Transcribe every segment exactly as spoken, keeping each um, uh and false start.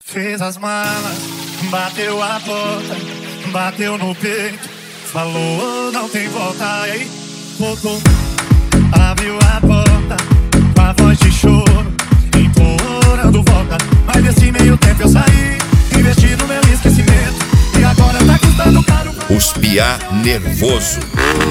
Fez as malas, bateu a porta, bateu no peito, falou não tem volta, e aí tocou, abriu a porta, com a voz de choro, implorando volta. Mas nesse meio tempo eu saí, investi no meu esquecimento, e agora tá custando caro pra... Os piá nervoso.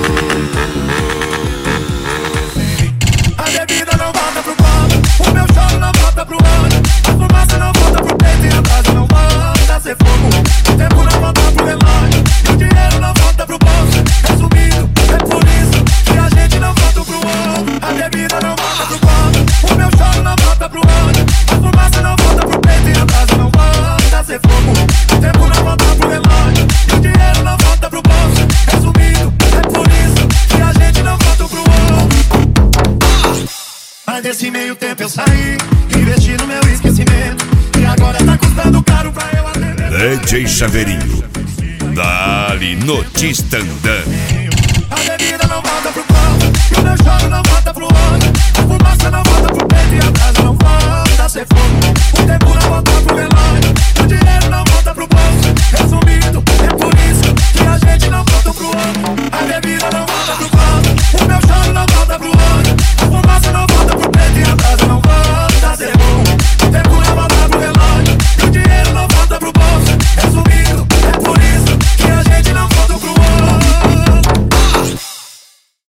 A bebida não volta pro copo, o meu choro não volta pro olho, a fumaça não volta pro peito e a brasa não volta a ser fogo. O tempo não volta pro relógio e o dinheiro não volta pro bolso. Resumindo, é por isso que a gente não volta pro outro. A bebida não volta pro copo, o meu choro não volta pro olho, a fumaça não volta pro peito e a brasa não volta a ser fogo. O tempo não volta pro relógio e o dinheiro não volta pro bolso. Resumindo, é por isso que a gente não volta pro outro. Mas nesse meio tempo eu saí, investi no meu esquecimento, e agora tá custando caro pra eu atender. D J Chaveirinho, dali no Tistandã. A bebida não